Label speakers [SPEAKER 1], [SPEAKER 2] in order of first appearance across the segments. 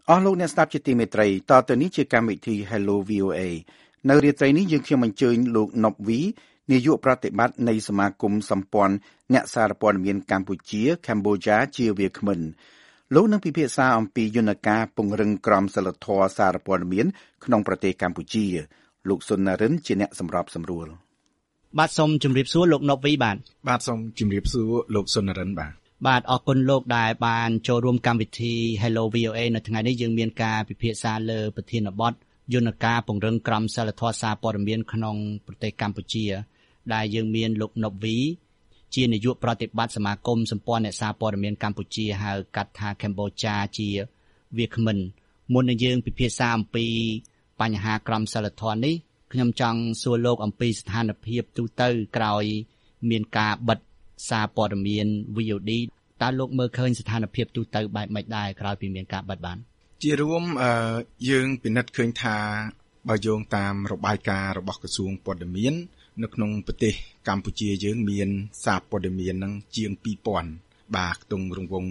[SPEAKER 1] អស់លោកអ្នកស្ដាប់ជាទីមេត្រីតទៅនេះជាកម្មវិធី Hello VOA នៅរាត្រីនេះយើងខ្ញុំអញ្ជើញលោកណុបវីនាយកប្រតិបត្តិនៃសមាគមសម្ព័ន្ធអ្នកសារព័ត៌មានកម្ពុជា Cambodia ជាវាគ្មិនលោកនឹងពិភាក្សាអំពីយន្តការពង្រឹងក្រមសីលធម៌សារព័ត៌មានក្នុងប្រទេសកម្ពុជាលោកសុននរិនជាអ្នកសម្របសម្រួល
[SPEAKER 2] បាទសូមជម្រាបសួរលោកណុបវី
[SPEAKER 3] បាទសូមជម្រាបសួរលោកសុននរិន
[SPEAKER 2] បាទអរគុណលោកដែលបានចូលរួមកម្មវិធី Hello VOA នៅថ្ងៃនេះយើងមានការពិភាក្សាលើប្រធានបទយន្តការពង្រឹងក្រមសីលធម៌សារព័ត៌មានក្នុងប្រទេសកម្ពុជាដែលយើងមានលោកណុបវីជានាយកប្រតិបត្តិសមាគមសម្ព័ន្ធអ្នកសារព័ត៌មានកម្ពុជាហៅកាត់ថា Cambodia ជាវាគ្មិនមុននឹងយើងពិភាក្សាអំពីបញ្ហាក្រមសីលធម៌នេះខ្ញុំចង់សួរលោកអំពីស្ថានភាពទូទៅក្រោយមានការបិទសារព័ត៌មាន VOD តើលោកមើលឃើញស្ថានភាពទូទៅបែបម៉េចដែរក្រោយពីមានការបិទបាន
[SPEAKER 3] ជារួមយើងពិនិត្យឃើញថាបើយោងតាមរបាយការណ៍របស់ក្រសួងព័ត៌មាននៅក្នុងប្រទេសកម្ពុជាយើងមានសារព័ត៌មាននឹងជាង 2000 បាទខ្ទង់រង្វង់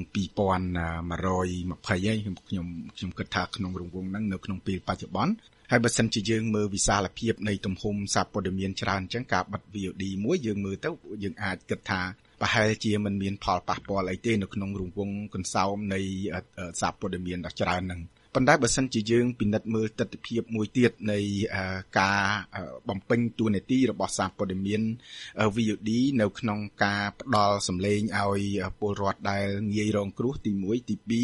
[SPEAKER 3] 2120 ហើយខ្ញុំគិតថាក្នុងរង្វង់ហ្នឹងនៅក្នុងពេលបច្ចុប្បន្នហើយបើសិនជាយើងមើលវិសាលភាពនៃទំហំសារព័ត៌មានច្រើនអញ្ចឹងការបិទ VOD មួយយើងមើលទៅយើងអាចគិតថាប្រហែលជាមិនមានផលប៉ះពាល់អីទេនៅក្នុងរង្វង់កន្សោមនៃសារព័ត៌មានដ៏ច្រើនហ្នឹងប៉ុន្តែបើសិនជាយើងពិនិត្យមើលទស្សនវិជ្ជាមួយទៀតនៃការបំពេញតួនាទីរបស់សារព័ត៌មាន VOD នៅក្នុងការផ្ដល់សម្លេងឲ្យពលរដ្ឋដែលងាយរងគ្រោះទី1ទី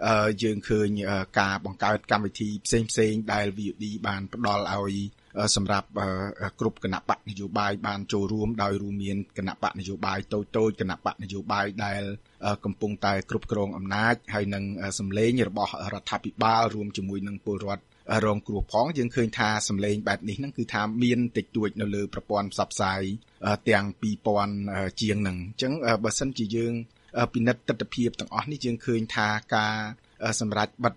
[SPEAKER 3] 2យើងឃើញការបង្កើតកម្មវិធីផ្សេងៗដែល VOD បានផ្ដល់ឲ្យសម្រាប់គ្រប់គណៈបកនយោបាយបានចូលរួមដោយរួមមានគណៈបកនយោបាយតូចៗគណៈបកនយោបាយដែលកំពុងតែគ្រប់គ្រងអំណាចហើយនឹងសម្លេងរបស់រដ្ឋាភិបាលរួមជាមួយនឹងពលរដ្ឋរងគ្រោះផងយើងឃើញថាសម្លេងបែបនេះហ្នឹងគឺថាមានតិចតួចនៅលើប្រព័ន្ធផ្សព្វផ្សាយទាំង 2000 ជាងហ្នឹងអញ្ចឹងបើសិនជាយើងពិនិត្យទស្សនវិជ្ជាទាំងអស់នេះយើងឃើញថាការសម្រាប់បិទ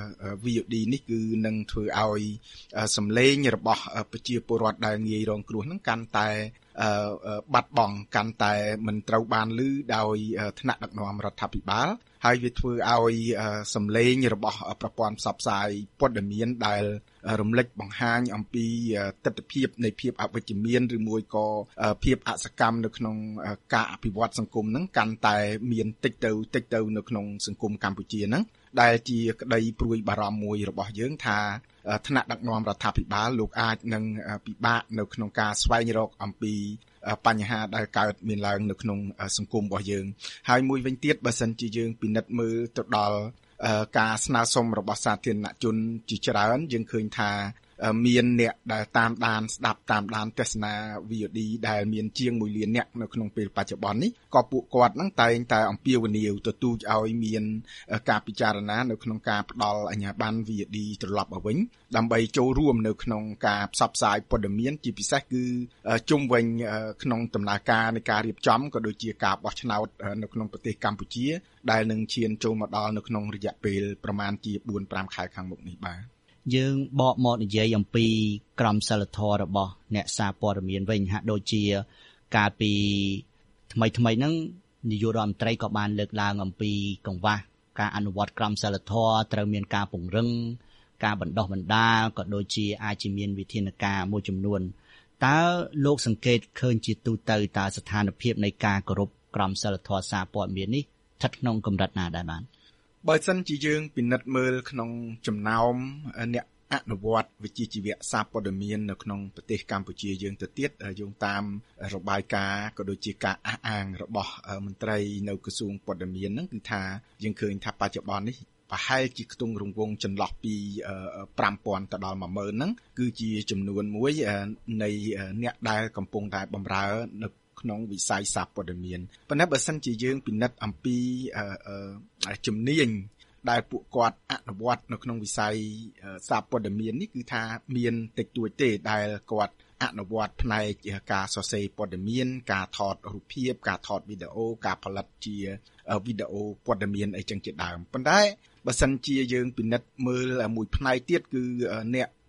[SPEAKER 3] VOD នេះគឺនឹងធ្វើឲ្យសម្លេងរបស់ប្រជាពលរដ្ឋដែលងាយរងគ្រោះហ្នឹងកាន់តែបាត់បង់កាន់តែមិនត្រូវបានឮដោយថ្នាក់ដឹកនាំរដ្ឋាភិបាលហើយវាធ្វើឲ្យសម្លេងរបស់ប្រព័ន្ធផ្សព្វផ្សាយព័ត៌មានដែលរំលេចបង្ហាញអំពីទស្សនវិជ្ជានៃភាពអវិជ្ជមានឬមួយក៏ភាពអសកម្មនៅក្នុងការអភិវឌ្ឍសង្គមហ្នឹងកាន់តែមានតិចទៅនៅក្នុងសង្គមកម្ពុជាហ្នឹងដែលជាក្តីព្រួយបារម្ភមួយរបស់យើងថាថ្នាក់ដឹកនាំរដ្ឋាភិបាលលោកអាចនឹងពិបាកនៅក្នុងការស្វែងរកអំពីបញ្ហាដែលកើតមានឡើងនៅក្នុងសង្គមរបស់យើងហើយមួយវិញទៀតបើសិនជាយើងពិនិត្យមើលទៅដល់ការស្នើសុំរបស់សាធារណជនជាច្រើនយើងឃើញថាមានអ្នកដែលតាមដានស្ដាប់តាមដានទស្សនា VOD ដែលមានជាង1លានអ្នកនៅក្នុងពេលបច្ចុប្បន្ននេះក៏ពួកគាត់នឹងតែងតែអំពាវនាវទទូចឲ្យមានការពិចារណានៅក្នុងការផ្ដល់អាជ្ញាប័ណ្ណ VOD ត្រឡប់មកវិញដើម្បីចូលរួមនៅក្នុងការផ្សព្វផ្សាយព័ត៌មានជាពិសេសគឺជុំវិញក្នុងដំណើរការនៃការរៀបចំក៏ដូចជាការបោះឆ្នោតនៅក្នុងប្រទេសកម្ពុជាដែលនឹងឈានចូលមកដល់នៅក្នុងរយៈពេលប្រមាណជា 4-5 ខែខាងមុខនេះបាទ
[SPEAKER 2] យើងបកមកនិយាយអំពីក្រមសីលធម៌របស់អ្នកសារព័ត៌មានវិញហាក់ដូចជាកាលពីថ្មីហ្នឹងនាយករដ្ឋមន្ត្រីក៏បានលើកឡើងអំពីកង្វះការអនុវត្តក្រមសីលធម៌ត្រូវមានការពង្រឹងការបណ្ដុះបណ្ដាលក៏ដូចជាអាចជាមានវិធានការមួយចំនួនតើលោកសង្កេតឃើញជាទូទៅតើស្ថានភាពនៃការគោរពក្រមសីលធម៌សារព័ត៌មាននេះស្ថិតក្នុងកម្រិតណាដែរបាទ
[SPEAKER 3] បើសិនជាយើងពិនិត្យមើលក្នុងចំណោមអ្នកអនុវត្តវិជ្ជាជីវៈសារព័ត៌មាននៅក្នុងប្រទេសកម្ពុជាយើងទៅទៀតយោងតាមរបាយការណ៍ក៏ដូចជាការអះអាងរបស់មន្ត្រីនៅក្រសួងព័ត៌មានហ្នឹងគឺថាយើងឃើញថាបច្ចុប្បន្ននេះប្រហែលជាខ្ទង់រង្វង់ចន្លោះពី5000ទៅដល់10000ហ្នឹងគឺជាចំនួនមួយនៃអ្នកដែលកំពុងតែបម្រើនៅក្នុងវិស័យសារព័ត៌មានប៉ុន្តែបើសិនជាយើងពិនិត្យអំពីជំនាញដែលពួកគាត់អនុវត្តនៅក្នុងវិស័យសារព័ត៌មាននេះគឺថាមានតិចតួចទេដែលគាត់អនុវត្តផ្នែកការសរសេរព័ត៌មានការថតរូបភាពការថតវីដេអូការផលិតជាវីដេអូព័ត៌មានអីចឹងជាដើមប៉ុន្តែបើសិនជាយើងពិនិត្យមើលមួយផ្នែកទៀតគឺអ្នក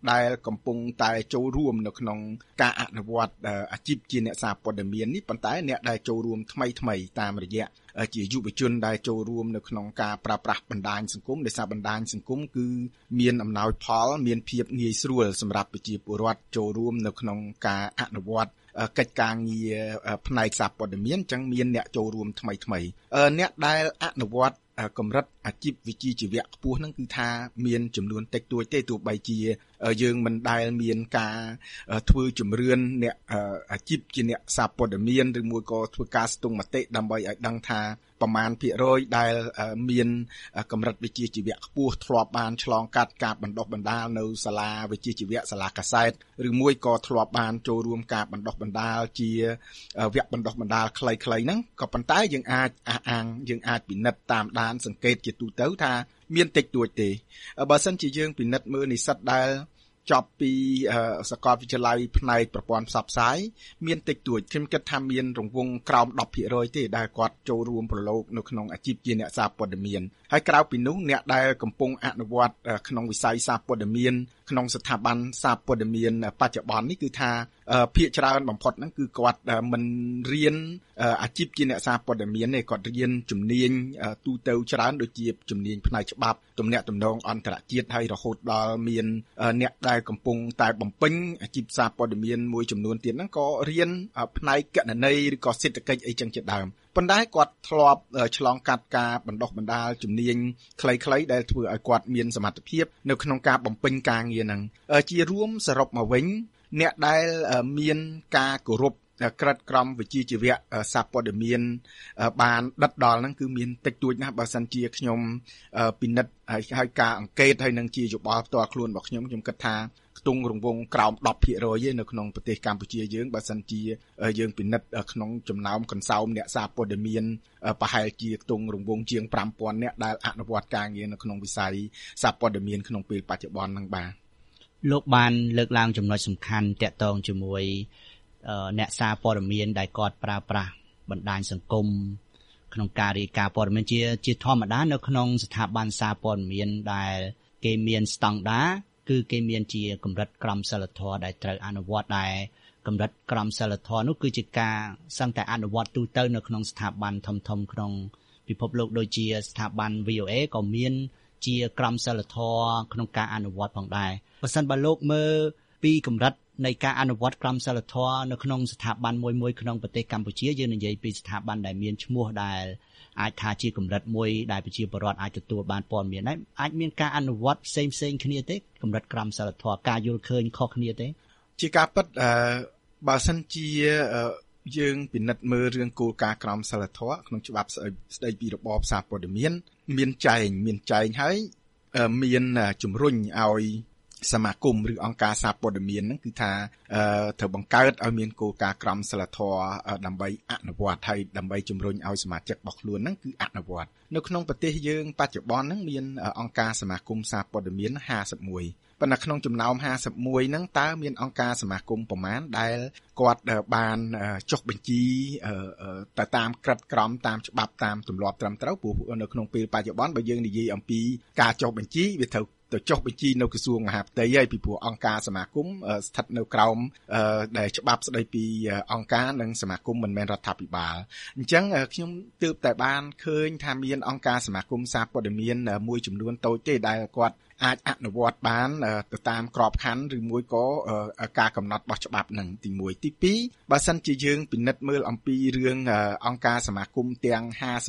[SPEAKER 3] ដែលកំពុងតែចូលរួមនៅក្នុងការអនុវត្តអាជីពជាអ្នកសារព័ត៌មាននេះប៉ុន្តែអ្នកដែលចូលរួមថ្មីតាមរយៈជាយុវជនដែលចូលរួមនៅក្នុងការប្រើប្រាស់បណ្ដាញសង្គមដោយសារបណ្ដាញសង្គមគឺមានអំណោយផលមានភាពងាយស្រួលសម្រាប់ប្រជាពលរដ្ឋចូលរួមនៅក្នុងការអនុវត្តកិច្ចការងារផ្នែកសារព័ត៌មានអញ្ចឹងមានអ្នកចូលរួមថ្មីអ្នកដែលអនុវត្តកម្រិតអាជីពវិជ្ជាជីវៈខ្ពស់ហ្នឹងគឺថាមានចំនួនតិចតួចទេទោះបីជាយើងមិនដែលមានការធ្វើជំរឿនអ្នកអាជីពជាអ្នកសារព័ត៌មានឬមួយក៏ធ្វើការស្ទង់មតិដើម្បីឲ្យដឹងថាប្រមាណភាគរយដែលមានកម្រិតវិជ្ជាជីវៈខ្ពស់ធ្លាប់បានឆ្លងកាត់ការបណ្ដុះបណ្ដាលនៅសាលាវិជ្ជាជីវៈសាលាកាសែតឬមួយក៏ធ្លាប់បានចូលរួមការបណ្ដុះបណ្ដាលជាវគ្គបណ្ដុះបណ្ដាលខ្លីៗហ្នឹងក៏ប៉ុន្តែយើងអាចអះអាងយើងអាចពិនិត្យតាមដានសង្កេតជាទូទៅថាមានតិចតួចទេបើសិនជាយើងពិនិត្យមើលនិស្សិតដែលចប់ពីសាកលវិទ្យាល័យផ្នែកប្រព័ន្ធផ្សព្វផ្សាយមានតិចតួចខ្ញុំគិតថាមានរង្វង់ក្រោម 10% ទេដែលគាត់ចូលរួមប្រឡូកនៅក្នុងអាជីពជាអ្នកសារព័ត៌មានហើយក្រៅពីនោះអ្នកដែលកំពុងអនុវត្តក្នុងវិស័យសារព័ត៌មានក្នុងស្ថាប័នសារព័ត៌មានបច្ចុប្បន្ននេះគឺថាភាគច្រើនបំផុតហ្នឹងគឺគាត់មិនរៀនអាជីពជាអ្នកសារព័ត៌មានទេគាត់រៀនជំនាញទូទៅច្រើនដូចជាជំនាញផ្នែកច្បាប់ទំនាក់ទំនងអន្តរជាតិហើយរហូតដល់មានអ្នកដែលកំពុងតែបំពេញអាជីពសារព័ត៌មានមួយចំនួនទៀតហ្នឹងក៏រៀនផ្នែកគណនេយ្យឬក៏សេដ្ឋកិច្ចអីចឹងជាដើមប៉ុន្តែគាត់ធ្លាប់ឆ្លងកាត់ការបណ្ដុះបណ្ដាលជំនាញខ្លីៗដែលធ្វើឲ្យគាត់មានសមត្ថភាពនៅក្នុងការបំពេញការងារហ្នឹងជារួមសរុបមកវិញអ្នកដែលមានការគោរពក្រិតក្រមវិជ្ជាជីវៈសារព័ត៌មានបានដិតដល់ហ្នឹងគឺមានតិចតួចណាស់បើសិនជាខ្ញុំពិនិត្យហើយការអង្កេតហើយនឹងជាយោបល់ផ្ទាល់ខ្លួនរបស់ខ្ញុំគិតថាខ្ទង់រង្វង់ក្រោម 10% ទេនៅក្នុងប្រទេសកម្ពុជាយើងបើសិនជាយើងពិនិត្យក្នុងចំណោមកន្សោមអ្នកសារព័ត៌មានប្រហែលជាខ្ទង់រង្វង់ជាង 5000 នាក់ដែលអនុវត្តការងារនៅក្នុងវិស័យសារព័ត៌មានក្នុងពេលបច្ចុប្បន្នហ្នឹងបាទ
[SPEAKER 2] លោកបានលើកឡើងចំណុចសំខាន់ទាក់ទងជាមួយអ្នកសារព័ត៌មានដែលគាត់ប្រើប្រាស់បណ្ដាញសង្គមក្នុងការរាយការណ៍ព័ត៌មានជាធម្មតានៅក្នុងស្ថាប័នសារព័ត៌មានដែលគេមានស្តង់ដារគឺគេមានជាកម្រិតក្រមសីលធម៌ដែលត្រូវអនុវត្តដែរកម្រិតក្រមសីលធម៌នោះគឺជាការសឹងតែអនុវត្តទូទៅនៅក្នុងស្ថាប័នធំៗក្នុងពិភពលោកដូចជាស្ថាប័ន VOA ក៏មានជាក្រមសីលធម៌ក្នុងការអនុវត្តផងដែរបើសិនបើលោកមើលពីកម្រិតនៃការអនុវត្តក្រមសីលធម៌នៅក្នុងស្ថាប័នមួយក្នុងប្រទេសកម្ពុជាយើងនិយាយពីស្ថាប័នដែលមានឈ្មោះដែលអាចថាជាកម្រិតមួយដែលប្រជាពលរដ្ឋអាចទទួលបានព័ត៌មានដែរអាចមានការអនុវត្តផ្សេងគ្នាទេកម្រិតក្រមសីលធម៌ការយល់ឃើញខុសគ្នាទេ
[SPEAKER 3] ជាការពិតបើសិនជាយើងពិនិត្យមើលរឿងគោលការណ៍ក្រមសីលធម៌ក្នុងច្បាប់ស្តីពីរបបសារព័ត៌មានមានចែងហើយមានជំរុញឲ្យសមាគមឬអង្គការសារព័ត៌មានហ្នឹងគឺថាត្រូវបង្កើតឲ្យមានគោលការណ៍ក្រមសីលធម៌ដើម្បីអនុវត្តហើយដើម្បីជំរុញឲ្យសមាជិករបស់ខ្លួនហ្នឹងគឺអនុវត្តនៅក្នុងប្រទេសយើងបច្ចុប្បន្នហ្នឹងមានអង្គការសមាគមសារព័ត៌មាន51ប៉ុន្តែក្នុងចំណោម51ហ្នឹងតើមានអង្គការសមាគមប្រមាណដែលគាត់បានចុះបញ្ជីទៅតាមក្រិតក្រមតាមច្បាប់តាមទម្លាប់ត្រឹមត្រូវព្រោះនៅក្នុងពេលបច្ចុប្បន្នបើយើងនិយាយអំពីការចុះបញ្ជីវាត្រូវទៅចុះបញ្ជីនៅក្រសួងមហាផ្ទៃហើយពីព្រោះអង្គការសមាគមស្ថិតនៅក្រោមដែលច្បាប់ស្តីពីអង្គការនិងសមាគមមិនមែនរដ្ឋាភិបាលអញ្ចឹងខ្ញុំទើបតែបានឃើញថាមានអង្គការសមាគមសារព័ត៌មានមួយចំនួនតូចទេដែលគាត់អាចអនុវត្តបានទៅតាមក្របខ័ណ្ឌឬមួយក៏ការកំណត់របស់ច្បាប់នឹងទី1ទី2បើសិនជាយើងពិនិត្យមើលអំពីរឿងអង្គការសមាគមទាំង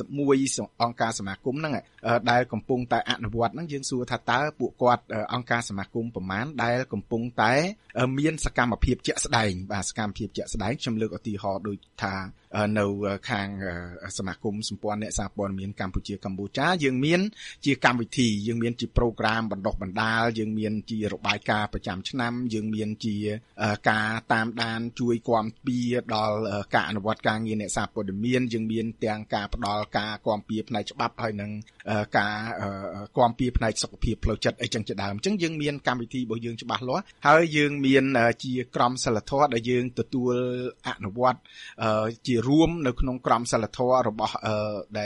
[SPEAKER 3] 51អង្គការសមាគមហ្នឹងដែលកំពុងតែអនុវត្តហ្នឹងយើងសួរថាតើពួកគាត់អង្គការសមាគមប្រមាណដែលកំពុងតែមានសកម្មភាពជាក់ស្ដែងបាទសកម្មភាពជាក់ស្ដែងខ្ញុំលើកឧទាហរណ៍ដូចថានៅខាងសមាគមសម្ព័ន្ធអ្នកសារព័ត៌មានកម្ពុជាកម្ពុជាយើងមានជាកម្មវិធីយើងមានជាប្រូក្រាមបណ្ដុះបណ្ដាលយើងមានជារបាយការណ៍ប្រចាំឆ្នាំយើងមានជាការតាមដានជួយគាំពារដល់ការអនុវត្តការងារអ្នកសារព័ត៌មានយើងមានទាំងការផ្ដល់ការគាំពារផ្នែកច្បាប់ហើយនិងការគាំពារផ្នែកសុខភាពផ្លូវចិត្តអីចឹងជាដើមអញ្ចឹងយើងមានកម្មវិធីរបស់យើងច្បាស់លាស់ហើយយើងមានជាក្រមសីលធម៌ដែលយើងទទួលអនុវត្តជារួមនៅក្នុងក្រមសីលធម៌របស់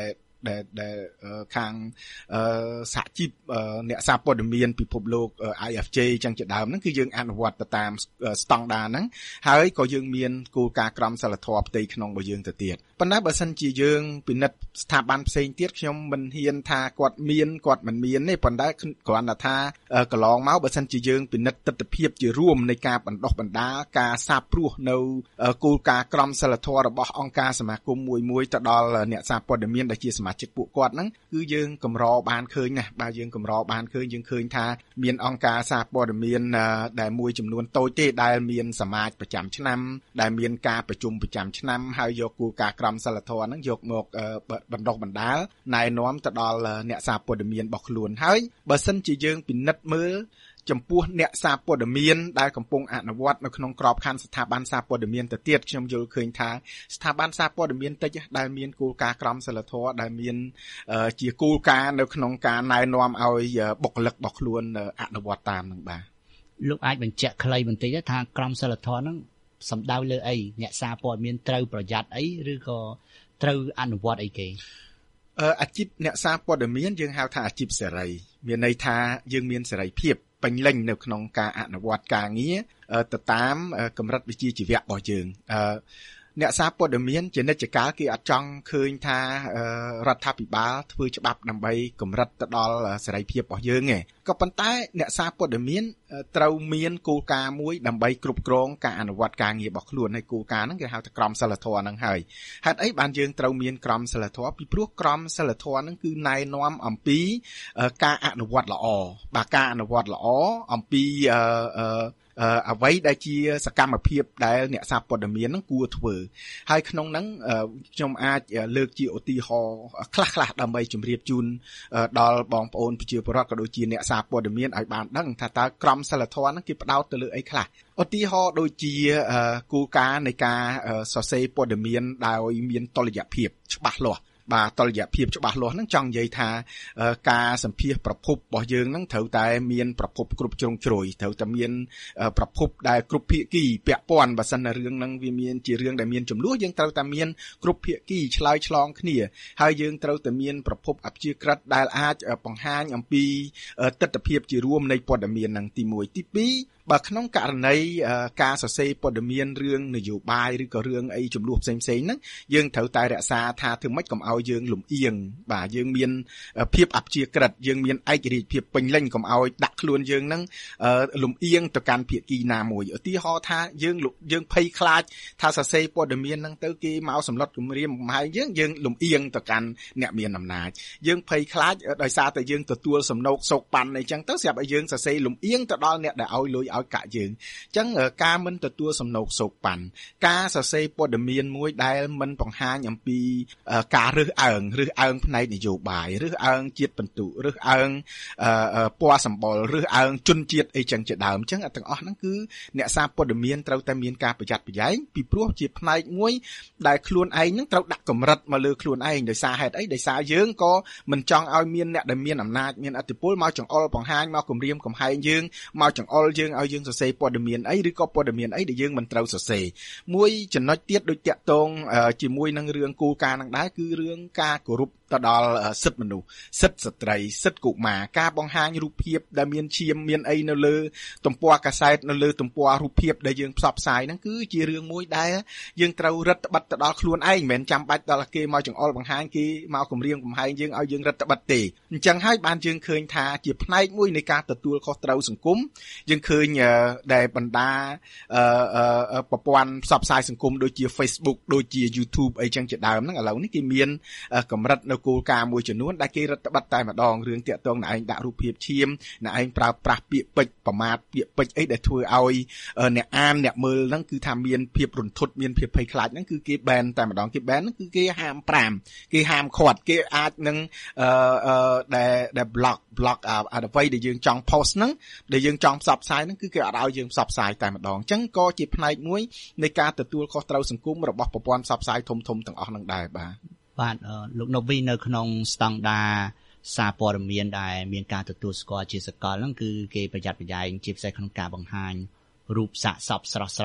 [SPEAKER 3] ដែលខាងសហជីពអ្នកសារព័ត៌មានពិភពលោក IFJ ចឹងជាដើមហ្នឹងគឺយើងអនុវត្តទៅតាមស្តង់ដារហ្នឹងហើយក៏យើងមានគោលការណ៍ក្រមសីលធម៌ផ្ទៃក្នុងរបស់យើងទៅទៀតប៉ុន្តែបើសិនជាយើងពិនិត្យស្ថាប័នផ្សេងទៀតខ្ញុំមិនហ៊ានថាគាត់មានគាត់មិនមានទេប៉ុន្តែគ្រាន់តែថាកន្លងមកបើសិនជាយើងពិនិត្យទស្សនវិជ្ជាជារួមនៃការបណ្ដុះបណ្ដាលការសាបព្រោះនៅគោលការណ៍ក្រមសីលធម៌របស់អង្គការសមាគមមួយទៅដល់អ្នកសារព័ត៌មានដែលជាសមាជិកពួកគាត់ហ្នឹងគឺយើងកម្របានឃើញណាស់បើយើងកម្របានឃើញយើងឃើញថាមានអង្គការសារព័ត៌មានដែលមួយចំនួនតូចទេដែលមានសមាជប្រចាំឆ្នាំដែលមានការប្រជុំប្រចាំឆ្នាំហើយយកគោលការណ៍ក្រមសីលធម៌ហ្នឹងយកមកបណ្ដុះបណ្ដាលណែនាំទៅដល់អ្នកសារព័ត៌មានរបស់ខ្លួនហើយបើសិនជាយើងពិនិត្យមើលចំពោះអ្នកសារព័ត៌មានដែលកំពុងអនុវត្តនៅក្នុងក្របខ័ណ្ឌស្ថាប័នសារព័ត៌មានទៅទៀតខ្ញុំយល់ឃើញថាស្ថាប័នសារព័ត៌មានតិចដែលមានគោលការណ៍ក្រមសីលធម៌ដែលមានជាគោលការណ៍នៅក្នុងការណែនាំឲ្យបុគ្គលិករបស់ខ្លួនអនុវត្តតាមនឹងបាទ
[SPEAKER 2] លោកអាចបញ្ជាក់ខ្លីបន្តិចថាក្រមសីលធម៌ហ្នឹងសំដៅលើអីអ្នកសារព័ត៌មានត្រូវប្រយ័ត្នអីឬក៏ត្រូវអនុវត្តអីគេ
[SPEAKER 3] អាជីពអ្នកសារព័ត៌មានយើងហៅថាអាជីពសេរីមានន័យថាយើងមានសេរីភាពពេញលេញនៅក្នុងការអនុវត្តការងារទៅតាមកម្រិតវិជ្ជាជីវៈរបស់យើងអ្នកសារព័ត៌មានជានិច្ចកាលគេអត់ចង់ឃើញថារដ្ឋាភិបាលធ្វើច្បាប់ដើម្បីកម្រិតទៅដល់សេរីភាពរបស់យើងទេក៏ប៉ុន្តែអ្នកសារព័ត៌មានត្រូវមានគោលការណ៍មួយដើម្បីគ្រប់គ្រងការអនុវត្តការងាររបស់ខ្លួនហើយគោលការណ៍ហ្នឹងគេហៅថាក្រមសីលធម៌ហ្នឹងហើយហេតុអីបានយើងត្រូវមានក្រមសីលធម៌ពីព្រោះក្រមសីលធម៌ហ្នឹងគឺណែនាំអំពីការអនុវត្តល្អបាទការអនុវត្តល្អអំពីអ្វីដែលជាសកម្មភាពដែលអ្នកសារព័ត៌មានហ្នឹងគួរធ្វើហើយក្នុងហ្នឹងខ្ញុំអាចលើកជាឧទាហរណ៍ខ្លះៗដើម្បីជម្រាបជូនដល់បងប្អូនប្រជាពលរដ្ឋក៏ដូចជាអ្នកសារព័ត៌មានឲ្យបានដឹងថាតើក្រមសីលធម៌ហ្នឹងគេផ្ដោតទៅលើអីខ្លះឧទាហរណ៍ដូចជាគោលការណ៍នៃការសរសេរព័ត៌មានដោយមានតុល្យភាពច្បាស់លាស់បាទតុល្យភាពច្បាស់លាស់ហ្នឹងចង់និយាយថាការសម្ភាសប្រភពរបស់យើងហ្នឹងត្រូវតែមានប្រភពគ្រប់ជ្រុងជ្រោយត្រូវតែមានប្រភពដែលគ្រប់ភាគីពាក់ព័ន្ធបើសិនតែរឿងហ្នឹងវាមានជារឿងដែលមានចំនួនយើងត្រូវតែមានគ្រប់ភាគីឆ្លើយឆ្លងគ្នាហើយយើងត្រូវតែមានប្រភពអព្យាក្រឹតដែលអាចបង្ហាញអំពីទស្សនវិជ្ជាជារួមនៃព័ត៌មានហ្នឹងទី1ទី2បើក្នុងករណីការសរសេរព័ត៌មានរឿងនយោបាយឬក៏រឿងអីចំនួនផ្សេងៗហ្នឹងយើងត្រូវតែរក្សាថាធ្វើម៉េចកុំឲ្យយើងលំអៀងបាទយើងមានភាពអព្យាក្រឹតយើងមានឯករាជ្យភាពពេញលេញកុំឲ្យដាក់ខ្លួនយើងហ្នឹងលំអៀងទៅកាន់ភាគីណាមួយឧទាហរណ៍ថាយើងភ័យខ្លាចថាសរសេរព័ត៌មានហ្នឹងទៅគេមកសម្លុតគំរាមកំហែងយើងលំអៀងទៅកាន់អ្នកមានអំណាចយើងភ័យខ្លាចដោយសារតែយើងទទួលសំណោកសោកប៉ាន់អីចឹងទៅស្រាប់ឲ្យយើងសរសេរលំអៀងទៅដល់អ្នកដែលឲ្យលុយឲ្យកាក់យើងអញ្ចឹងការមិនទទួលសំណោកសោកប៉ាន់ការសរសេរព័ត៌មានមួយដែលមិនបង្ហាញអំពីការរើសអើងផ្នែកនយោបាយរើសអើងជាតិបន្ទុរើសអើងពណ៌សម្បុររើសអើងជនជាតិអីចឹងជាដើមអញ្ចឹងទាំងអស់ហ្នឹងគឺអ្នកសារព័ត៌មានត្រូវតែមានការប្រយ័ត្នប្រយែងពីព្រោះជាផ្នែកមួយដែលខ្លួនឯងហ្នឹងត្រូវដាក់កម្រិតមកលើខ្លួនឯងដោយសារហេតុអីដោយសារយើងក៏មិនចង់ឲ្យមានអ្នកដែលមានអំណាចមានឥទ្ធិពលមកចង្អុលបង្ហាញមកគំរាមកំហែងយើងមកចង្អុលយើងឲ្យយើងសរសេរព័ត៌មានអីឬក៏ព័ត៌មានអីដែលយើងមិនត្រូវសរសេរមួយចំណុចទៀតដូចតាក់ទងជាមួយនឹងរឿងគោលការណ៍នឹងដែរគឺរឿងការគោរពទៅដល់សិទ្ធិមនុស្សសិទ្ធិស្ត្រីសិទ្ធិកុមារការបង្ហាញរូបភាពដែលមានឈាមមានអីនៅលើទំព័រកាសែតនៅលើទំព័ររូបភាពដែលយើងផ្សព្វផ្សាយហ្នឹងគឺជារឿងមួយដែលយើងត្រូវរឹតបន្តឹងទៅដល់ខ្លួនឯងមិនមែនចាំបាច់ដល់គេមកចង្អុលបង្ហាញគេមកគំរាមកំហែងយើងឲ្យយើងរឹតបន្តឹងទេអញ្ចឹងហើយបានយើងឃើញថាជាផ្នែកមួយនៃការទទួលខុសត្រូវសង្គមយើងឃើញដែលបណ្ដាប្រព័ន្ធផ្សព្វផ្សាយសង្គមដូចជា Facebook ដូចជា YouTube អីចឹងជាដើមហ្នឹងឥឡូវនេះគេមានកម្រិតនៅគោលការណ៍មួយចំនួនដែលគេរដ្ឋបတ်តែម្ដងរឿងតាក់ទងអ្នកឯងដាក់រូបភាពឈាមអ្នកឯងប្រើប្រាស់ពាក្យពេចន៍ប្រមាថពាក្យពេចន៍អីដែលធ្វើឲ្យអ្នកអានអ្នកមើលហ្នឹងគឺថាមានភាពរន្ធត់មានភាពភ័យខ្លាចហ្នឹងគឺគេ ban តែម្ដងគេ ban ហ្នឹងគឺគេហាម5គេហាមឃាត់គេអាចនឹងដែល block អ្វីដែលយើងចង់ post ហ្នឹងដែលយើងចង់ផ្សព្វផ្សាយហ្នឹងគឺគេអត់ឲ្យយើងផ្សព្វផ្សាយតែម្ដងអញ្ចឹងក៏ជាផ្នែកមួយនៃការទទួលខុសត្រូវសង្គមរបស់ប្រព័ន្ធផ្សព្វផ្សាយធំៗទាំងអស់ហ្នឹងដែរបាទ
[SPEAKER 2] លោកណូវីនៅក្នុងស្តង់ដារសារព័ត៌មានដែលមានការទទួលស្គាល់ជាសកលហ្នឹងគឺគេប្រយ័ត្នប្រយែងជាពិសេសក្នុងការបង្ហាញរូបសាកសពស្រស់ៗ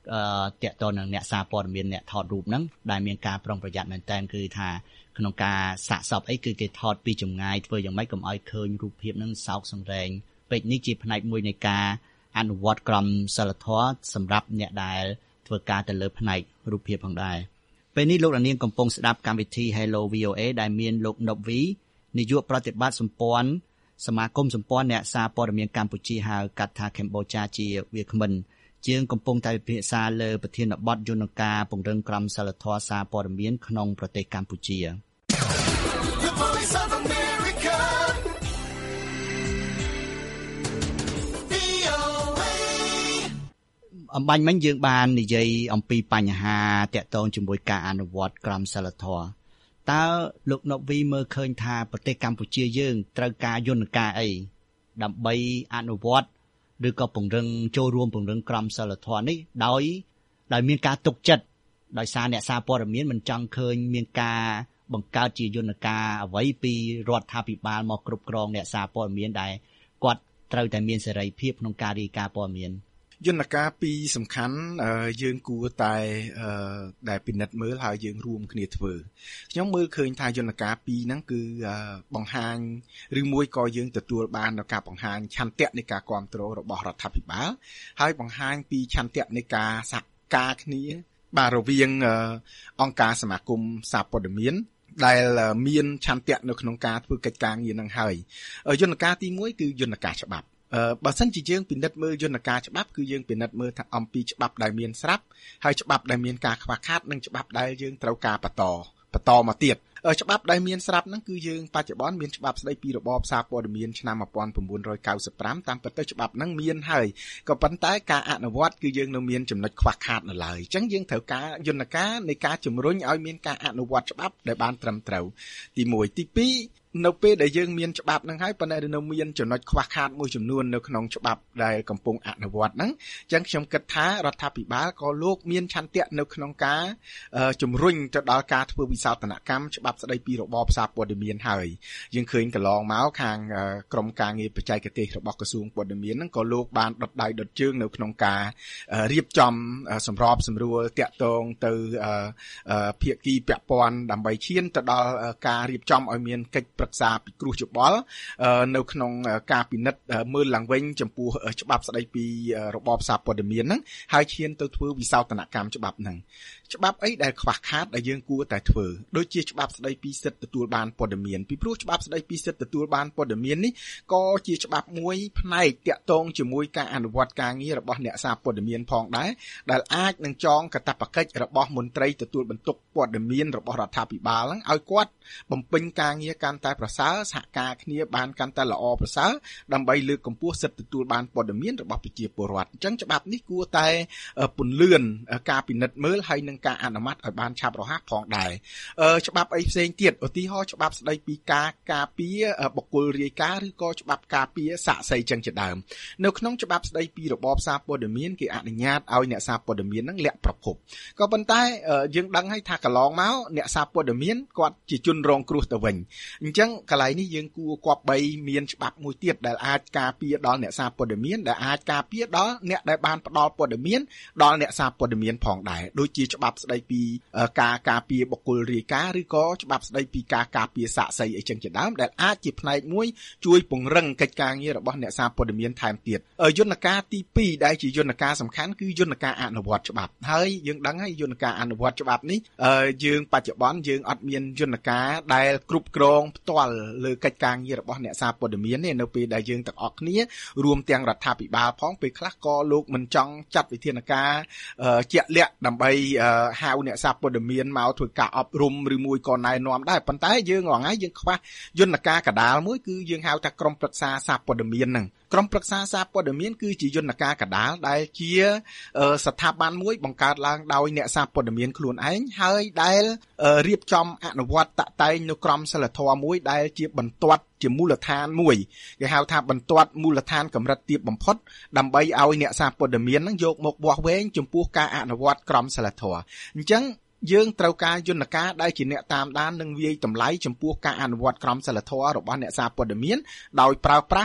[SPEAKER 2] តាក់ទងនឹងអ្នកសារព័ត៌មានអ្នកថតរូបហ្នឹងដែលមានការប្រុងប្រយ័ត្នមែនតើគឺថាក្នុងការសាកសពអីគឺគេថតពីចម្ងាយធ្វើយ៉ាងម៉េចកុំឲ្យឃើញរូបភាពហ្នឹងសោកសង្រេងពេកនេះជាផ្នែកមួយនៃការអនុវត្តក្រមសីលធម៌សម្រាប់អ្នកដែលធ្វើការទៅលើផ្នែករូបភាពផងដែរពេលនេះលោកនាងកំពុងស្ដាប់កម្មវិធី Hello VOA ដែលមានលោកណុបវីនាយកប្រតិបត្តិសម្ព័ន្ធសមាគមសម្ព័ន្ធអ្នកសារព័ត៌មានកម្ពុជាហៅកាត់ថាកម្ពុជាជាវាគ្មិនជាងកំពុងតែពិភាក្សាលើប្រធានបទយន្តការពង្រឹងក្រមសីលធម៌សារព័ត៌មានក្នុងប្រទេសកម្ពុជាអំបញ្ញមិញយើងបាននិយាយអំពីបញ្ហាតាក់ទងជាមួយការអនុវត្តក្រមសីលធម៌តើលោកណុបវីមើលឃើញថាប្រទេសកម្ពុជាយើងត្រូវការយន្តការអីដើម្បីអនុវត្តឬក៏ពង្រឹងចូលរួមពង្រឹងក្រមសីលធម៌នេះដោយមានការទុកចិត្តដោយសារអ្នកសារព័ត៌មានមិនចង់ឃើញមានការបង្កើតជាយន្តការអ្វីពីរដ្ឋាភិបាលមកគ្រប់គ្រងអ្នកសារព័ត៌មានដែលគាត់ត្រូវតែមានសេរីភាពក្នុងការរាយការណ៍ព័ត៌មាន
[SPEAKER 3] យន្តការពីរសំខាន់យើងគួរតែដែលពិនិត្យមើលហើយយើងរួមគ្នាធ្វើខ្ញុំមើលឃើញថាយន្តការពីរហ្នឹងគឺបង្ហាញឬមួយក៏យើងទទួលបាននៅការបង្ហាញឆន្ទៈនៃការគ្រប់គ្រងរបស់រដ្ឋាភិបាលហើយបង្ហាញពីឆន្ទៈនៃការសហការគ្នាបាទរវាងអង្គការសមាគមសារព័ត៌មានដែលមានឆន្ទៈនៅក្នុងការធ្វើកិច្ចការងារហ្នឹងហើយយន្តការទី1គឺយន្តការច្បាប់បើសិនជាយើងពិនិត្យមើលយន្តការច្បាប់គឺយើងពិនិត្យមើលថាអំពីច្បាប់ដែលមានស្រាប់ហើយច្បាប់ដែលមានការខ្វះខាតនិងច្បាប់ដែលយើងត្រូវការបន្តមកទៀតច្បាប់ដែលមានស្រាប់ហ្នឹងគឺយើងបច្ចុប្បន្នមានច្បាប់ស្តីពីរបបសារព័ត៌មានឆ្នាំ1995តាមពិតទៅច្បាប់ហ្នឹងមានហើយក៏ប៉ុន្តែការអនុវត្តគឺយើងនៅមានចំណុចខ្វះខាតនៅឡើយអញ្ចឹងយើងត្រូវការយន្តការនៃការជំរុញឲ្យមានការអនុវត្តច្បាប់ដែលបានត្រឹមត្រូវទី1ទី2នៅពេលដែលយើងមានច្បាប់ហ្នឹងហើយប៉ុន្តែនៅមានចំណុចខ្វះខាតមួយចំនួននៅក្នុងច្បាប់ដែលកំពុងអនុវត្តហ្នឹងអញ្ចឹងខ្ញុំគិតថារដ្ឋាភិបាលក៏លោកមានឆន្ទៈនៅក្នុងការជំរុញទៅដល់ការធ្វើវិសោធនកម្មច្បាប់ស្តីពីរបបសារព័ត៌មានហើយយើងឃើញកន្លងមកខាងក្រមការងារបច្ចេកទេសរបស់ក្រសួងព័ត៌មានហ្នឹងក៏លោកបានដុតដៃដុតជើងនៅក្នុងការរៀបចំសម្របសម្រួលតាក់ទងទៅភាគីពាក់ព័ន្ធដើម្បីឈានទៅដល់ការរៀបចំឲ្យមានកិច្ចប្រឹក្សាពិគ្រោះយោបល់នៅក្នុងការពិនិត្យមើលឡើងវិញចំពោះច្បាប់ស្តីពីរបបសារព័ត៌មានហ្នឹងហើយឈានទៅធ្វើវិសោធនកម្មច្បាប់ហ្នឹងច្បាប់អីដែលខ្វះខាតដែលយើងគួរតែធ្វើដូចជាច្បាប់ស្តីពីសិទ្ធិទទួលបានព័ត៌មានពីព្រោះច្បាប់ស្តីពីសិទ្ធិទទួលបានព័ត៌មាននេះក៏ជាច្បាប់មួយផ្នែកតាក់ទងជាមួយការអនុវត្តការងាររបស់អ្នកសារព័ត៌មានផងដែរដែលអាចនឹងចងកាតព្វកិច្ចរបស់មន្ត្រីទទួលបន្ទុកព័ត៌មានរបស់រដ្ឋាភិបាលហ្នឹងឲ្យគាត់បំពេញការងារកាន់តែប្រសើរសហការគ្នាបានកាន់តែល្អប្រសើរដើម្បីលើកកម្ពស់សិទ្ធិទទួលបានព័ត៌មានរបស់ប្រជាពលរដ្ឋអញ្ចឹងច្បាប់នេះគួរតែពន្លឿនការពិនិត្យមើលហើយនឹងការអនុម័តឲ្យបានឆាប់រហ័សផងដែរច្បាប់អីផ្សេងទៀតឧទាហរណ៍ច្បាប់ស្តីពីការការពារបុគ្គលរាយការណ៍ឬក៏ច្បាប់ការពារសាក្សីចឹងជាដើមនៅក្នុងច្បាប់ស្តីពីរបបសារព័ត៌មានគេអនុញ្ញាតឲ្យអ្នកសារព័ត៌មាននឹងលាក់ប្រភពក៏ប៉ុន្តែយើងដឹងហើយថាកន្លងមកអ្នកសារព័ត៌មានគាត់ជាជនរងគ្រោះទៅវិញអញ្ចឹងកន្លែងនេះយើងគួរគប្បីមានច្បាប់មួយទៀតដែលអាចការពារដល់អ្នកសារព័ត៌មានដែលអាចការពារដល់អ្នកដែលបានផ្ដល់ព័ត៌មានដល់អ្នកសារព័ត៌មានផងដែរដូចជាច្បាប់ស្តីពីការការពារបុគ្គលរាយការណ៍ឬក៏ច្បាប់ស្តីពីការការពារសាក្សីអីចឹងជាដើមដែលអាចជាផ្នែកមួយជួយពង្រឹងកិច្ចការងាររបស់អ្នកសារព័ត៌មានថែមទៀតយន្តការទី2ដែលជាយន្តការសំខាន់គឺយន្តការអនុវត្តច្បាប់ហើយយើងដឹងហើយយន្តការអនុវត្តច្បាប់នេះយើងបច្ចុប្បន្នយើងអត់មានយន្តការដែលគ្រប់គ្រងផ្ទាល់លើកិច្ចការងាររបស់អ្នកសារព័ត៌មានទេនៅពេលដែលយើងទាំងអស់គ្នារួមទាំងរដ្ឋាភិបាលផងពេលខ្លះក៏លោកមិនចង់ចាត់វិធានការជាក់លាក់ដើម្បីហៅអ្នកសារព័ត៌មានមកធ្វើការអប់រំឬមួយក៏ណែនាំដែរប៉ុន្តែយើងរងហើយយើងខ្វះយន្តការកដាលមួយគឺយើងហៅថាក្រុមប្រឹក្សាសារព័ត៌មានហ្នឹងក្រុមប្រឹក្សាសារព័ត៌មានគឺជាយន្តការកដាលដែលជាស្ថាប័នមួយបង្កើតឡើងដោយអ្នកសារព័ត៌មានខ្លួនឯងហើយដែលរៀបចំអនុវត្តតាក់តែងនៅក្រមសីលធម៌មួយដែលជាបន្ទាត់ជាមូលដ្ឋានមួយគេហៅថាបន្ទាត់មូលដ្ឋានកម្រិតទាបបំផុតដើម្បីឲ្យអ្នកសារព័ត៌មាននឹងយកមកវាស់វែងចំពោះការអនុវត្តក្រមសីលធម៌អញ្ចឹងយើងត្រូវការយន្តការដែលជាអ្នកតាមដាននិងវាយតម្លៃចំពោះការអនុវត្តក្រមសីលធម៌របស់អ្នកសារព័ត៌មានដោយប្រើប្រាស់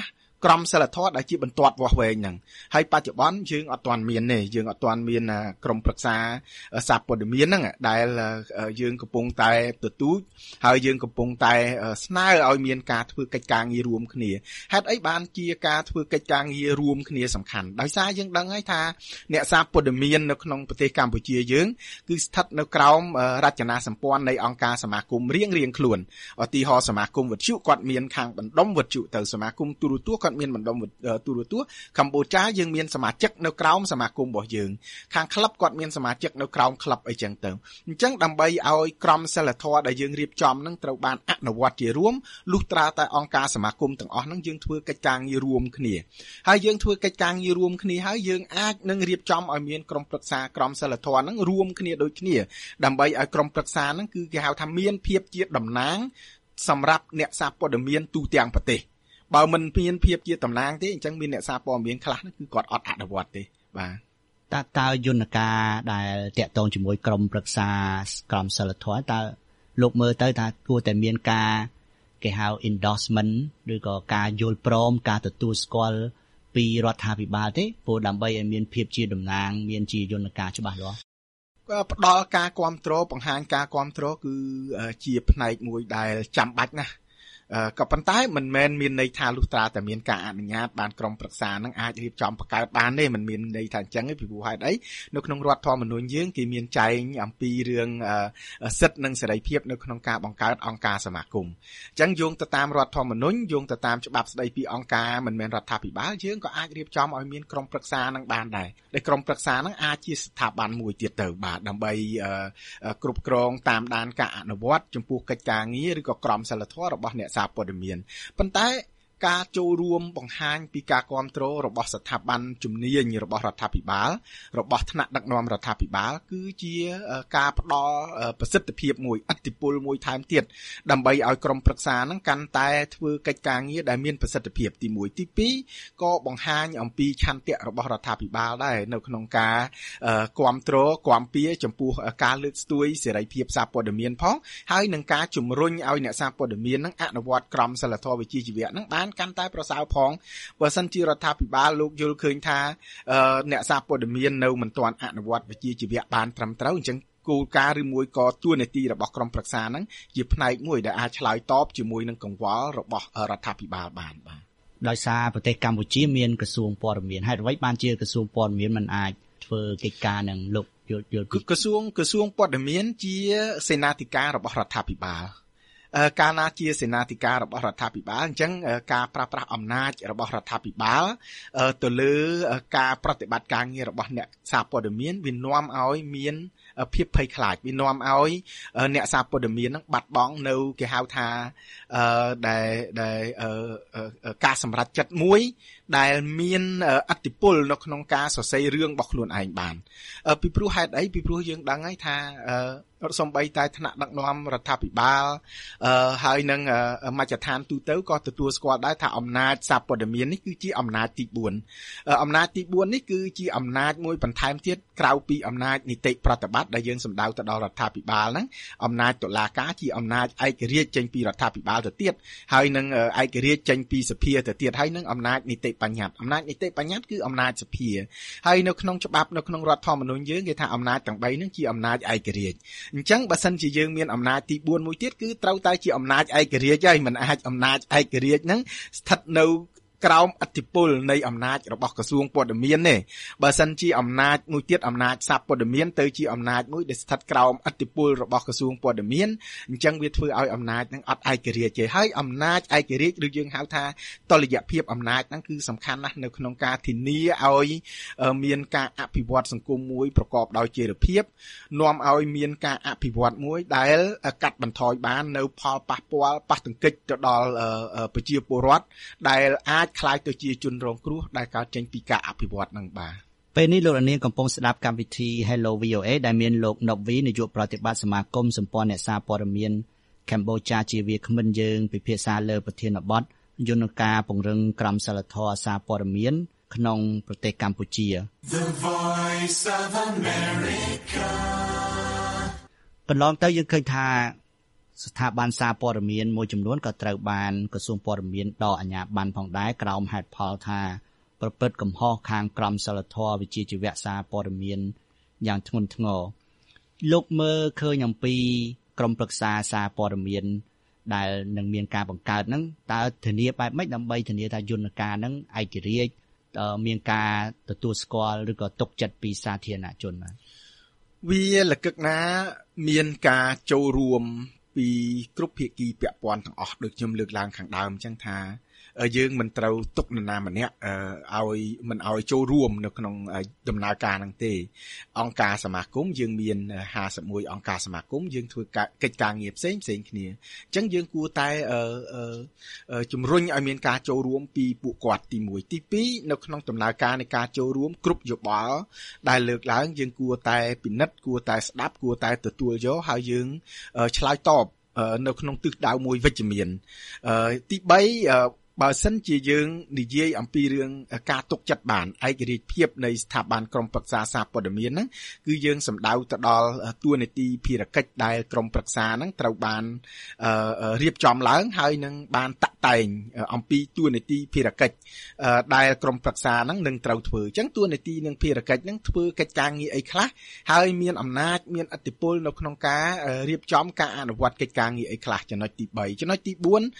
[SPEAKER 3] ក្រមសីលធម៌ដែលជាបន្ទាត់វាស់វែងហ្នឹងហើយបច្ចុប្បន្នយើងអត់ទាន់មានទេយើងអត់ទាន់មានក្រុមប្រឹក្សាសារព័ត៌មានហ្នឹងដែលយើងកំពុងតែទទូចហើយយើងកំពុងតែស្នើឲ្យមានការធ្វើកិច្ចការងាររួមគ្នាហេតុអីបានជាការធ្វើកិច្ចការងាររួមគ្នាសំខាន់ដោយសារយើងដឹងហើយថាអ្នកសារព័ត៌មាននៅក្នុងប្រទេសកម្ពុជាយើងគឺស្ថិតនៅក្រោមរចនាសម្ព័ន្ធនៃអង្គការសមាគមរៀងខ្លួនឧទាហរណ៍សមាគមវិទ្យុគាត់មានខាងបណ្ដុំវិទ្យុទៅសមាគមទូរទស្សន៍គាត់មានបណ្ដុំទូរទស្សន៍កម្ពុជាយើងមានសមាជិកនៅក្រោមសមាគមរបស់យើងខាងក្លឹបគាត់មានសមាជិកនៅក្រោមក្លឹបអីចឹងទៅអញ្ចឹងដើម្បីឲ្យក្រមសីលធម៌ដែលយើងរៀបចំនឹងត្រូវបានអនុវត្តជារួមលុះត្រាតែអង្គការសមាគមទាំងអស់ហ្នឹងយើងធ្វើកិច្ចការងាររួមគ្នាហើយយើងធ្វើកិច្ចការងាររួមគ្នាហើយយើងអាចនឹងរៀបចំឲ្យមានក្រុមប្រឹក្សាក្រមសីលធម៌ហ្នឹងរួមគ្នាដូចគ្នាដើម្បីឲ្យក្រុមប្រឹក្សាហ្នឹងគឺគេហៅថាមានភាពជាតំណាងសម្រាប់អ្នកសារព័ត៌មានទូទាំងប្រទេសបើមិនមានភាពជាតំណាងទេអញ្ចឹងមានអ្នកសារព័ត៌មានខ្លះហ្នឹងគឺគាត់អត់អនុវត្តទេបាទ
[SPEAKER 2] តើយន្តការដែលតាក់ទងជាមួយក្រុមប្រឹក្សាក្រមសីលធម៌តើលោកមើលទៅថាគួរតែមានការគេហៅ endorsement ឬក៏ការយល់ព្រមការទទួលស្គាល់ពីរដ្ឋាភិបាលទេព្រោះដើម្បីឲ្យមានភាពជាតំណាងមានជាយន្តការច្បាស់លាស់
[SPEAKER 3] ផ្ដល់ការគ្រប់គ្រងបង្ហាញការគ្រប់គ្រងគឺជាផ្នែកមួយដែលចាំបាច់ណាស់ក៏ប៉ុន្តែមិនមែនមានន័យថាលុះត្រាតែមានការអនុញ្ញាតបានក្រុមប្រឹក្សានឹងអាចរៀបចំបង្កើតបានទេមិនមានន័យថាអញ្ចឹងទេពីព្រោះហេតុអីនៅក្នុងរដ្ឋធម្មនុញ្ញយើងគេមានចែងអំពីរឿងសិទ្ធិនិងសេរីភាពនៅក្នុងការបង្កើតអង្គការសមាគមអញ្ចឹងយោងទៅតាមរដ្ឋធម្មនុញ្ញយោងទៅតាមច្បាប់ស្តីពីអង្គការមិនមែនរដ្ឋាភិបាលយើងក៏អាចរៀបចំឲ្យមានក្រុមប្រឹក្សានឹងបានដែរដែលក្រុមប្រឹក្សានឹងអាចជាស្ថាប័នមួយទៀតទៅបាទដើម្បីគ្រប់គ្រងតាមដានការអនុវត្តចំពោះកិច្ចការងារឬក៏ក្រមសីលធម៌របស់អ្នកសារព័ត៌មានប៉ុន្តែការចូលរួមបង្ហាញពីការគ្រប់គ្រងរបស់ស្ថាប័នជំនាញរបស់រដ្ឋាភិបាលរបស់ថ្នាក់ដឹកនាំរដ្ឋាភិបាលគឺជាការផ្ដល់ប្រសិទ្ធភាពមួយឥទ្ធិពលមួយថែមទៀតដើម្បីឲ្យក្រុមប្រឹក្សាហ្នឹងកាន់តែធ្វើកិច្ចការងារដែលមានប្រសិទ្ធភាពទី1ទី2ក៏បង្ហាញអំពីឆន្ទៈរបស់រដ្ឋាភិបាលដែរនៅក្នុងការគ្រប់គ្រងគាំពៀចំពោះការលើកស្ទួយសេរីភាពសារព័ត៌មានផងហើយនឹងការជំរុញឲ្យអ្នកសារព័ត៌មានហ្នឹងអនុវត្តក្រមសីលធម៌វិជ្ជាជីវៈហ្នឹងបានកាន់តែប្រសើរផងបើសិនជារដ្ឋាភិបាលលោកយល់ឃើញថាអ្នកសារព័ត៌មាននៅមិនទាន់អនុវត្តវិជ្ជាជីវៈបានត្រឹមត្រូវអញ្ចឹងគោលការណ៍ឬមួយក៏តួនាទីរបស់ក្រុមប្រឹក្សាហ្នឹងជាផ្នែកមួយដែលអាចឆ្លើយតបជាមួយនឹងកង្វល់របស់រដ្ឋាភិបាលបានបាទ
[SPEAKER 2] ដោយសារប្រទេសកម្ពុជាមានក្រសួងព័ត៌មានហេតុអ្វីបានជាក្រសួងព័ត៌មានមិនអាចធ្វើកិច្ចការនឹងលោកយល់
[SPEAKER 3] ក្រសួងព័ត៌មានជាសេនាធិការរបស់រដ្ឋាភិបាលកាលណាជាសេនាធិការរបស់រដ្ឋាភិបាលអញ្ចឹងការប្រើប្រាស់អំណាចរបស់រដ្ឋាភិបាលទៅលើការប្រតិបត្តិការងាររបស់អ្នកសារព័ត៌មានវានាំឲ្យមានភាពភ័យខ្លាចវានាំឲ្យអ្នកសារព័ត៌មាននឹងបាត់បង់នៅគេហៅថាដែលការសម្រេចចិត្តមួយដែលមានឥទ្ធិពលនៅក្នុងការសរសេររឿងរបស់ខ្លួនឯងបានពីព្រោះហេតុអីពីព្រោះយើងដឹងហើយថាសំបីតែថ្នាក់ដឹកនាំរដ្ឋាភិបាលហើយនឹងមជ្ឈដ្ឋានទូទៅក៏ទទួលស្គាល់ដែរថាអំណាចសារព័ត៌មាននេះគឺជាអំណាចទី4អំណាចទី4នេះគឺជាអំណាចមួយបន្ថែមទៀតក្រៅពីអំណាចនីតិប្រតិបត្តិដែលយើងសម្ដៅទៅដល់រដ្ឋាភិបាលហ្នឹងអំណាចតុលាការជាអំណាចឯករាជ្យចេញពីរដ្ឋាភិបាលទៅទៀតហើយនឹងឯករាជ្យចេញពីសភាទៅទៀតហើយនឹងអំណាចនីតិបញ្ញត្តិអំណាចនីតិបញ្ញត្តិគឺអំណាចសភាហើយនៅក្នុងច្បាប់នៅក្នុងរដ្ឋធម្មនុញ្ញយើងគេថាអំណាចទាំង3ហ្នឹងជាអំណាចឯករាជ្យអញ្ចឹងបើសិនជាយើងមានអំណាចទី4មួយទៀតគឺត្រូវតែជាអំណាចឯករាជ្យហើយមិនអាចអំណាចឯករាជ្យហ្នឹងស្ថិតនៅក្រោមឥទ្ធិពលនៃអំណាចរបស់ក្រសួងព័ត៌មានទេបើសិនជាអំណាចមួយទៀតអំណាចសារព័ត៌មានទៅជាអំណាចមួយដែលស្ថិតក្រោមឥទ្ធិពលរបស់ក្រសួងព័ត៌មានអញ្ចឹងវាធ្វើឲ្យអំណាចហ្នឹងអត់ឯករាជ្យទេហើយអំណាចឯករាជ្យឬយើងហៅថាតុល្យភាពអំណាចហ្នឹងគឺសំខាន់ណាស់នៅក្នុងការធានាឲ្យមានការអភិវឌ្ឍសង្គមមួយប្រកបដោយចីរភាពនាំឲ្យមានការអភិវឌ្ឍមួយដែលកាត់បន្ថយបាននៅផលប៉ះពាល់ប៉ះទង្គិចទៅដល់ប្រជាពលរដ្ឋដែលអាចខ្លាយទៅជាជនរងគ្រោះដែលកើតចេញពីការអភិវឌ្ឍនឹងបាទ
[SPEAKER 2] ពេលនេះលោកនាងកំពុងស្ដាប់កម្មវិធី Hello VOA ដែលមានលោកណុកវីនាយកប្រតិបត្តិសមាគមសម្ព័ន្ធអ្នកសារព័ត៌មានកម្ពុជាជាវាគ្មិនយើងពិភាក្សាលើប្រធានបទយន្តការពង្រឹងក្រមសីលធម៌សារព័ត៌មានក្នុងប្រទេសកម្ពុជា The Voice of America កន្លងទៅយើងឃើញថាស្ថាប័នសារព័ត៌មានមួយចំនួនក៏ត្រូវបានក្រសួងព័ត៌មានដកអាជ្ញាប័ណ្ណផងដែរក្រោមហេតុផលថាប្រព្រឹត្តកំហុសខាងក្រមសីលធម៌វិជ្ជាជីវៈសារព័ត៌មានយ៉ាងធ្ងន់ធ្ងរលោកមើលឃើញអំពីក្រុមប្រឹក្សាសារព័ត៌មានដែលនឹងមានការបង្កើតហ្នឹងតើធានាបែបម៉េចដើម្បីធានាថាយន្តការហ្នឹងឯករាជ្យមានការទទួលស្គាល់ឬក៏ទុកចិត្តពីសាធារណជនបាទ
[SPEAKER 3] វាលកឹកណាមានការចូលរួមពីគ្រប់ភាគីពាក់ព័ន្ធទាំងអស់ដូចខ្ញុំលើកឡើងខាងដើមអញ្ចឹងថាយើងមិនត្រូវទុកនរណាម្នាក់ឲ្យចូលរួមនៅក្នុងដំណើរការហ្នឹងទេអង្គការសមាគមយើងមាន51អង្គការសមាគមយើងធ្វើកិច្ចការងារផ្សេងគ្នាអញ្ចឹងយើងគួរតែជំរុញឲ្យមានការចូលរួមពីពួកគាត់ទី1ទី2នៅក្នុងដំណើរការនៃការចូលរួមគ្រប់យោបល់ដែលលើកឡើងយើងគួរតែពិនិត្យគួរតែស្ដាប់គួរតែទទួលយកហើយយើងឆ្លើយតបនៅក្នុងទិសដៅមួយវិជ្ជមានទី3បើសិនជាយើងនិយាយអំពីរឿងការទុកចិត្តបានឯករាជ្យភាពនៃស្ថាប័នក្រមប្រឹក្សាសារព័ត៌មានហ្នឹងគឺយើងសំដៅទៅដល់តួនាទីភារកិច្ចដែលក្រមប្រឹក្សាហ្នឹងត្រូវបានរៀបចំឡើងហើយនឹងបានតាក់តែងអំពីតួនាទីភារកិច្ចដែលក្រមប្រឹក្សាហ្នឹងនឹងត្រូវធ្វើអញ្ចឹងតួនាទីនិងភារកិច្ចហ្នឹងធ្វើកិច្ចការងារអីខ្លះហើយមានអំណាចមានឥទ្ធិពលនៅក្នុងការរៀបចំការអនុវត្តកិច្ចការងារអីខ្លះចំណុចទី3ចំណុចទី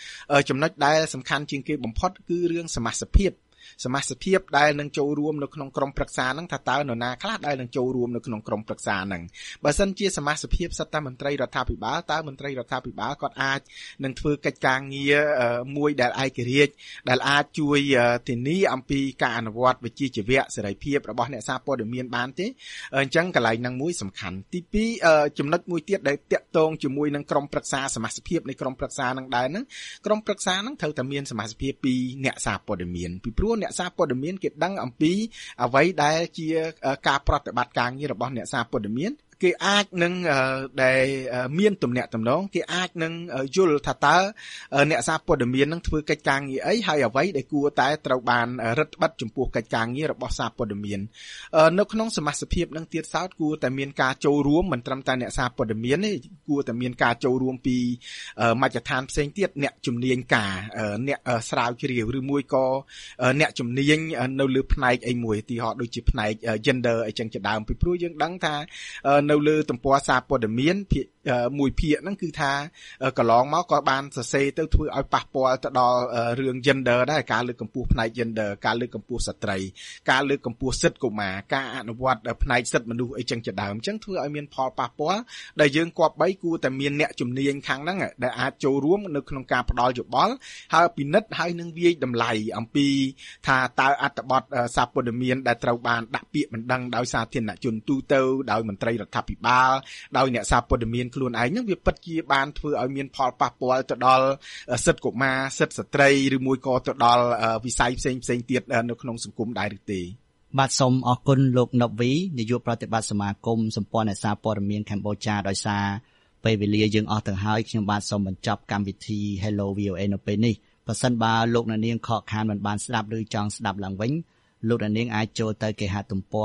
[SPEAKER 3] 4ចំណុចដែលសំខាន់ជាងគេបំផុតគឺរឿងសមាជិកភាពដែលនឹងចូលរួមនៅក្នុងក្រុមប្រឹក្សាហ្នឹងថាតើនរណាខ្លះដែលនឹងចូលរួមនៅក្នុងក្រុមប្រឹក្សាហ្នឹងបើសិនជាសមាជិកភាពសិតតែមន្ត្រីរដ្ឋាភិបាលតើមន្ត្រីរដ្ឋាភិបាលគាត់អាចនឹងធ្វើកិច្ចការងារមួយដែលឯករាជ្យដែលអាចជួយធានាអំពីការអនុវត្តវិជ្ជាជីវៈសេរីភាពរបស់អ្នកសារព័ត៌មានបានទេអញ្ចឹងកន្លែងហ្នឹងមួយសំខាន់ទី2ចំណុចមួយទៀតដែលតាក់ទងជាមួយនឹងក្រុមប្រឹក្សាសមាជិកភាពនៃក្រុមប្រឹក្សាហ្នឹងដែរហ្នឹងក្រុមប្រឹក្សាហ្នឹងត្រូវតែមានសមាជិកភាពពីអ្នកសារព័ត៌មានពីព្រោះអ្នកសារព័ត៌មានគេដឹងអំពីអ្វីដែលជាការប្រតិបត្តិការងាររបស់អ្នកសារព័ត៌មានគេអាចនឹងដែលមានទំនាក់ទំនងគេអាចនឹងយល់ថាតើអ្នកសារព័ត៌មាននឹងធ្វើកិច្ចការងារអីហើយអ្វីដែលគួរតែត្រូវបានរឹតបន្តឹងចំពោះកិច្ចការងាររបស់សារព័ត៌មាននៅក្នុងសមាជិកភាពនឹងទៀតសោតគួរតែមានការចូលរួមមិនត្រឹមតែអ្នកសារព័ត៌មានទេគួរតែមានការចូលរួមពីមជ្ឈដ្ឋានផ្សេងទៀតអ្នកជំនាញការអ្នកស្រាវជ្រាវឬមួយក៏អ្នកជំនាញនៅលើផ្នែកអីមួយឧទាហរណ៍ដូចជាផ្នែក gender អីចឹងជាដើមពីព្រោះយើងដឹងថានៅលើទំព័រសារព័ត៌មានមួយភាគហ្នឹងគឺថាកន្លងមកក៏បានសរសេរទៅធ្វើឲ្យប៉ះពាល់ទៅដល់រឿង gender ដែរការលើកកម្ពស់ផ្នែក gender ការលើកកម្ពស់ស្ត្រីការលើកកម្ពស់សិទ្ធិកុមារការអនុវត្តផ្នែកសិទ្ធិមនុស្សអីចឹងជាដើមអញ្ចឹងធ្វើឲ្យមានផលប៉ះពាល់ដែលយើងគប្បីគួរតែមានអ្នកជំនាញខាងហ្នឹងដែលអាចចូលរួមនៅក្នុងការផ្ដល់យោបល់ហើយពិនិត្យហើយនឹងវាយតម្លៃអំពីថាតើអត្ថបទសារព័ត៌មានដែលត្រូវបានដាក់ពាក្យបណ្ដឹងដោយសាធារណជនទូទៅដោយមន្ត្រីរដ្ឋាភិបាលដោយអ្នកសារព័ត៌មានខ្លួនឯងហ្នឹងវាពិតជាបានធ្វើឲ្យមានផលប៉ះពាល់ទៅដល់សិទ្ធិកុមារសិទ្ធិស្ត្រីឬមួយក៏ទៅដល់វិស័យផ្សេងទៀតនៅក្នុងសង្គមដែរឬទេ
[SPEAKER 2] បាទសូមអរគុណលោកណូវីនាយកប្រតិបត្តិសមាគមសម្ព័ន្ធអ្នកសារព័ត៌មានកម្ពុជាដោយសារពេលវេលាយើងអស់ទៅហើយខ្ញុំបាទសូមបញ្ចប់កម្មវិធី Hello VOA នៅពេលនេះបើសិនបើលោកអ្នកនាងខកខានមិនបានស្ដាប់ឬចង់ស្ដាប់ឡើងវិញលោកអ្នកនាងអាចចូលទៅគេហទំព័រ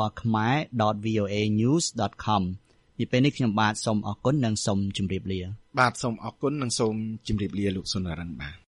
[SPEAKER 2] khmer.voanews.com ពីពេលនេះខ្ញុំបាទសូមអរគុណនិងសូមជម្រាបលា
[SPEAKER 3] បាទសូមអរគុណនិងសូមជម្រាបលាលោកសុនរិនបាទ